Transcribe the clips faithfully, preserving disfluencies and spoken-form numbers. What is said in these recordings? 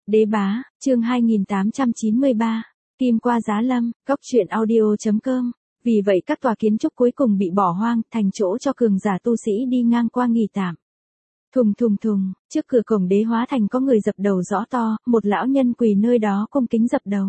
Đế bá, chương hai nghìn tám trăm chín mươi ba, Kim qua giá lâm, cốc truyện audio.com. Vì vậy các tòa kiến trúc cuối cùng bị bỏ hoang, thành chỗ cho cường giả tu sĩ đi ngang qua nghỉ tạm. Thùng thùng thùng, trước cửa cổng Đế Hóa Thành có người dập đầu rõ to, một lão nhân quỳ nơi đó cung kính dập đầu.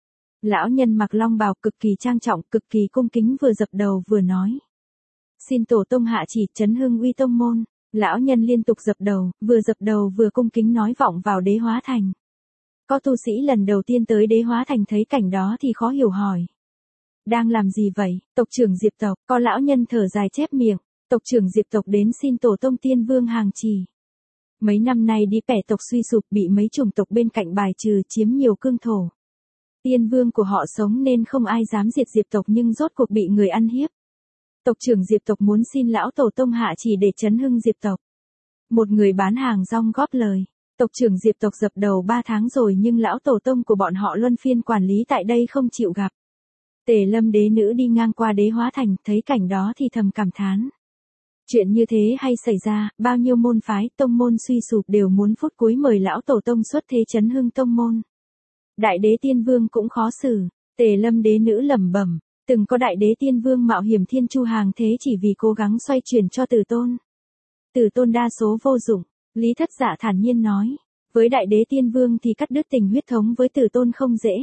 Lão nhân mặc long bào cực kỳ trang trọng, cực kỳ cung kính, vừa dập đầu vừa nói: "Xin tổ tông hạ chỉ, trấn hưng uy tông môn." Lão nhân liên tục dập đầu, vừa dập đầu vừa cung kính nói vọng vào Đế Hóa Thành. Có tu sĩ lần đầu tiên tới Đế Hóa Thành thấy cảnh đó thì khó hiểu hỏi: "Đang làm gì vậy, tộc trưởng Diệp tộc?" Có lão nhân thở dài chép miệng: "Tộc trưởng Diệp tộc đến xin tổ tông tiên vương hàng trì. Mấy năm nay đi bẻ tộc suy sụp, bị mấy chủng tộc bên cạnh bài trừ, chiếm nhiều cương thổ. Tiên vương của họ sống nên không ai dám diệt Diệp tộc, nhưng rốt cuộc bị người ăn hiếp. Tộc trưởng Diệp tộc muốn xin lão tổ tông hạ chỉ để trấn hưng Diệp tộc." Một người bán hàng rong góp lời: "Tộc trưởng Diệp tộc dập đầu ba tháng rồi nhưng lão tổ tông của bọn họ luân phiên quản lý tại đây không chịu gặp." Tề Lâm đế nữ đi ngang qua Đế Hóa Thành, thấy cảnh đó thì thầm cảm thán: chuyện như thế hay xảy ra, bao nhiêu môn phái, tông môn suy sụp đều muốn phút cuối mời lão tổ tông xuất thế trấn hưng tông môn. Đại đế tiên vương cũng khó xử. Tề Lâm đế nữ lẩm bẩm: từng có đại đế tiên vương mạo hiểm thiên chu hàng thế chỉ vì cố gắng xoay chuyển cho Tử Tôn. Tử Tôn đa số vô dụng. Lý Thất Dạ thản nhiên nói: với đại đế tiên vương thì cắt đứt tình huyết thống với Tử Tôn không dễ.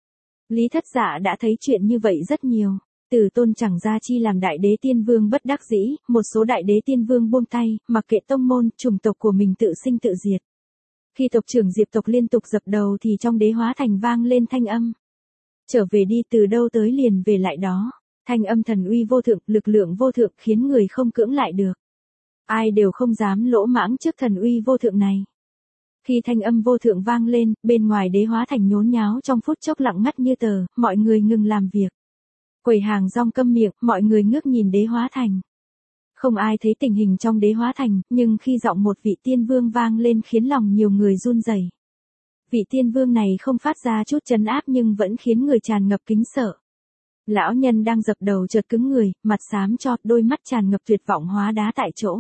Lý Thất Dạ đã thấy chuyện như vậy rất nhiều. Tử Tôn chẳng ra chi làm đại đế tiên vương bất đắc dĩ, một số đại đế tiên vương buông tay, mặc kệ tông môn, chủng tộc của mình tự sinh tự diệt. Khi tộc trưởng Diệp tộc liên tục dập đầu thì trong Đế Hóa Thành vang lên thanh âm: trở về đi, từ đâu tới liền về lại đó. Thanh âm thần uy vô thượng, lực lượng vô thượng, khiến người không cưỡng lại được. Ai đều không dám lỗ mãng trước thần uy vô thượng này. Khi thanh âm vô thượng vang lên, bên ngoài Đế Hóa Thành nhốn nháo trong phút chốc lặng ngắt như tờ, mọi người ngừng làm việc. Quầy hàng rong câm miệng, mọi người ngước nhìn Đế Hóa Thành. Không ai thấy tình hình trong Đế Hóa Thành, nhưng khi giọng một vị tiên vương vang lên khiến lòng nhiều người run rẩy. Vị tiên vương này không phát ra chút trấn áp nhưng vẫn khiến người tràn ngập kính sợ. Lão nhân đang dập đầu chợt cứng người, mặt xám chót, đôi mắt tràn ngập tuyệt vọng hóa đá tại chỗ.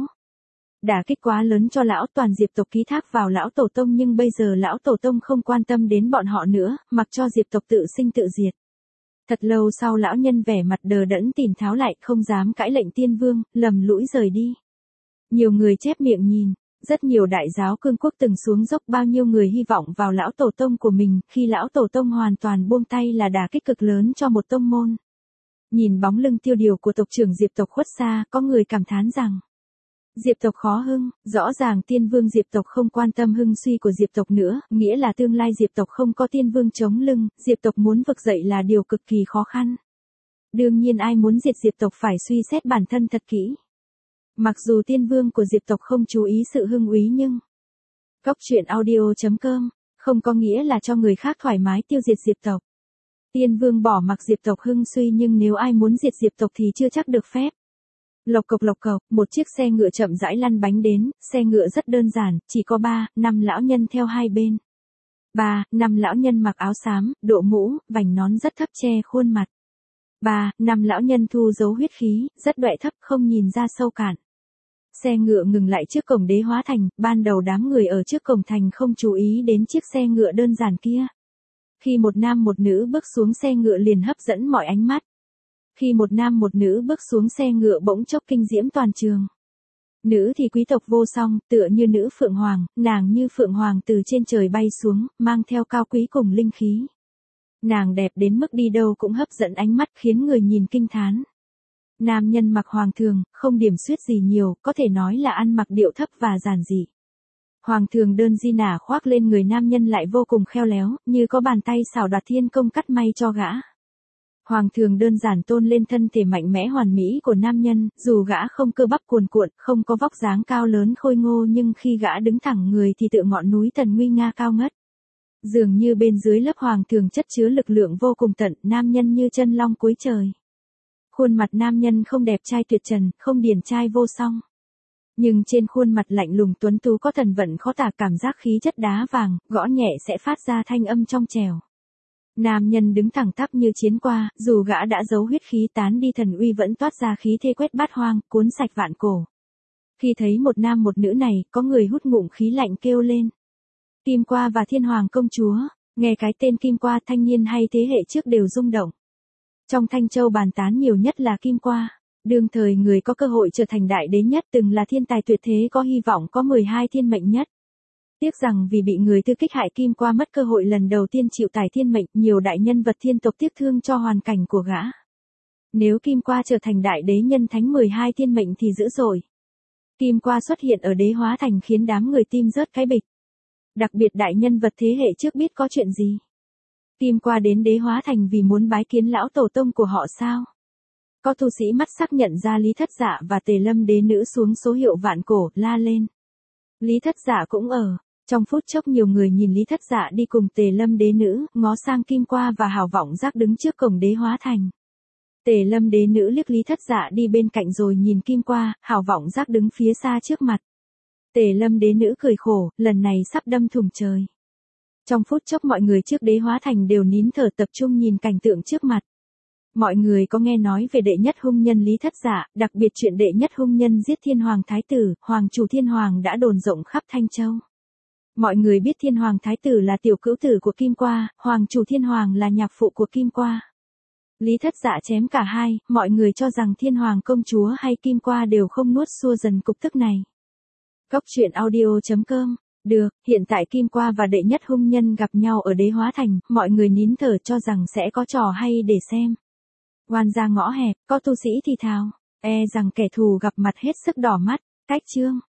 Đả kích quá lớn cho lão, toàn Diệp tộc ký thác vào lão tổ tông nhưng bây giờ lão tổ tông không quan tâm đến bọn họ nữa, mặc cho Diệp tộc tự sinh tự diệt. Thật lâu sau lão nhân vẻ mặt đờ đẫn tỉnh tháo lại, không dám cãi lệnh tiên vương, lầm lũi rời đi. Nhiều người chép miệng nhìn, rất nhiều đại giáo cương quốc từng xuống dốc, bao nhiêu người hy vọng vào lão tổ tông của mình, khi lão tổ tông hoàn toàn buông tay là đả kích cực lớn cho một tông môn. Nhìn bóng lưng tiêu điều của tộc trưởng Diệp tộc khuất xa, có người cảm thán rằng: Diệp tộc khó hưng, rõ ràng tiên vương Diệp tộc không quan tâm hưng suy của Diệp tộc nữa, nghĩa là tương lai Diệp tộc không có tiên vương chống lưng, Diệp tộc muốn vực dậy là điều cực kỳ khó khăn. Đương nhiên ai muốn diệt Diệp tộc phải suy xét bản thân thật kỹ. Mặc dù tiên vương của Diệp tộc không chú ý sự hưng úy nhưng cốc truyện audio.com không có nghĩa là cho người khác thoải mái tiêu diệt Diệp tộc. Tiên vương bỏ mặc Diệp tộc hưng suy nhưng nếu ai muốn diệt Diệp tộc thì chưa chắc được phép. Lộc cộc lộc cộc, một chiếc xe ngựa chậm rãi lăn bánh đến, xe ngựa rất đơn giản, chỉ có ba, năm lão nhân theo hai bên. Ba, năm lão nhân mặc áo xám, đội mũ, vành nón rất thấp che khuôn mặt. Ba, năm lão nhân thu giấu huyết khí, rất đoẹ thấp, không nhìn ra sâu cạn. Xe ngựa ngừng lại trước cổng Đế Hóa Thành, ban đầu đám người ở trước cổng thành không chú ý đến chiếc xe ngựa đơn giản kia. Khi một nam một nữ bước xuống xe ngựa liền hấp dẫn mọi ánh mắt. Khi một nam một nữ bước xuống xe ngựa bỗng chốc kinh diễm toàn trường. Nữ thì quý tộc vô song, tựa như nữ phượng hoàng, nàng như phượng hoàng từ trên trời bay xuống, mang theo cao quý cùng linh khí. Nàng đẹp đến mức đi đâu cũng hấp dẫn ánh mắt, khiến người nhìn kinh thán. Nam nhân mặc hoàng thường, không điểm xuyết gì nhiều, có thể nói là ăn mặc điệu thấp và giản dị. Hoàng thường đơn di nả khoác lên người nam nhân lại vô cùng khéo léo, như có bàn tay xảo đoạt thiên công cắt may cho gã. Hoàng thường đơn giản tôn lên thân thể mạnh mẽ hoàn mỹ của nam nhân, dù gã không cơ bắp cuồn cuộn, không có vóc dáng cao lớn khôi ngô nhưng khi gã đứng thẳng người thì tựa ngọn núi Tần nguy nga cao ngất. Dường như bên dưới lớp hoàng thường chất chứa lực lượng vô cùng tận, nam nhân như chân long cuối trời. Khuôn mặt nam nhân không đẹp trai tuyệt trần, không điển trai vô song. Nhưng trên khuôn mặt lạnh lùng tuấn tú có thần vận khó tả, cảm giác khí chất đá vàng, gõ nhẹ sẽ phát ra thanh âm trong trẻo. Nam nhân đứng thẳng tắp như chiến qua, dù gã đã giấu huyết khí tán đi thần uy vẫn toát ra khí thế quét bát hoang, cuốn sạch vạn cổ. Khi thấy một nam một nữ này, có người hút ngụm khí lạnh kêu lên: Kim Qua và Thiên Hoàng công chúa, nghe cái tên Kim Qua thanh niên hay thế hệ trước đều rung động. Trong Thanh Châu bàn tán nhiều nhất là Kim Qua, đương thời người có cơ hội trở thành đại đế nhất từng là thiên tài tuyệt thế có hy vọng có mười hai thiên mệnh nhất. Tiếc rằng vì bị người tư kích hại Kim Qua mất cơ hội lần đầu tiên chịu tải thiên mệnh, nhiều đại nhân vật thiên tộc tiếc thương cho hoàn cảnh của gã. Nếu Kim Qua trở thành đại đế nhân thánh mười hai thiên mệnh thì dữ dội. Kim Qua xuất hiện ở Đế Hóa Thành khiến đám người tim rớt cái bịch. Đặc biệt đại nhân vật thế hệ trước biết có chuyện gì. Kim Qua đến Đế Hóa Thành vì muốn bái kiến lão tổ tông của họ sao? Có tu sĩ mắt sắc nhận ra Lý Thất Dạ và Tề Lâm đế nữ xuống số hiệu vạn cổ, la lên. Lý Thất Dạ cũng ở. Trong phút chốc nhiều người nhìn Lý Thất Dạ đi cùng Tề Lâm đế nữ, ngó sang Kim Qua và Hào Vọng Giác đứng trước cổng Đế Hóa Thành. Tề Lâm đế nữ liếc Lý Thất Dạ đi bên cạnh rồi nhìn Kim Qua, Hào Vọng Giác đứng phía xa trước mặt. Tề Lâm đế nữ cười khổ, lần này sắp đâm thủng trời. Trong phút chốc mọi người trước Đế Hóa Thành đều nín thở tập trung nhìn cảnh tượng trước mặt. Mọi người có nghe nói về đệ nhất hung nhân Lý Thất Dạ, đặc biệt chuyện đệ nhất hung nhân giết Thiên Hoàng Thái Tử, Hoàng chủ Thiên Hoàng đã đồn rộng khắp Thanh Châu. Mọi người biết Thiên Hoàng Thái Tử là tiểu cữu tử của Kim Qua, Hoàng chủ Thiên Hoàng là nhạc phụ của Kim Qua. Lý Thất Dạ chém cả hai, mọi người cho rằng Thiên Hoàng công chúa hay Kim Qua đều không nuốt xua dần cục tức này. Cốc truyện audio chấm com. Được, hiện tại Kim Qua và đệ nhất hung nhân gặp nhau ở Đế Hóa Thành, mọi người nín thở cho rằng sẽ có trò hay để xem. Oan ra ngõ hẹp, có tu sĩ thì thào, e rằng kẻ thù gặp mặt hết sức đỏ mắt, cách chương.